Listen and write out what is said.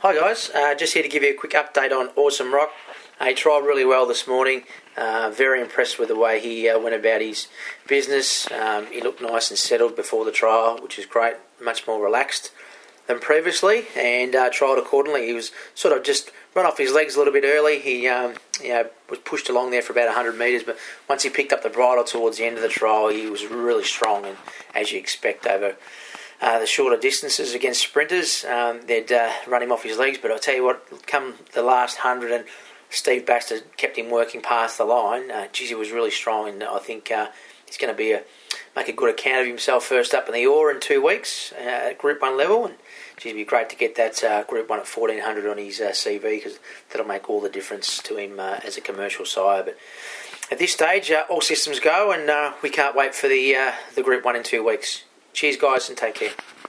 Hi guys, just here to give you a quick update on Awesome Rock. He trialled really well this morning. Very impressed with the way he went about his business. He looked nice and settled before the trial, which is great, much more relaxed than previously, and trialled accordingly. He was sort of just run off his legs a little bit early. He was pushed along there for about 100 metres, but once he picked up the bridle towards the end of the trial, he was really strong, and as you expect over the shorter distances against sprinters, they'd run him off his legs. But I'll tell you what, come the last 100 and Steve Baxter kept him working past the line, he was really strong, and I think he's going to make a good account of himself first up in the Ore in 2 weeks at Group 1 level, and it'd be great to get that Group 1 at 1400 on his CV, because that'll make all the difference to him as a commercial sire. But at this stage, all systems go, and we can't wait for the Group 1 in 2 weeks. Cheers guys, and take care.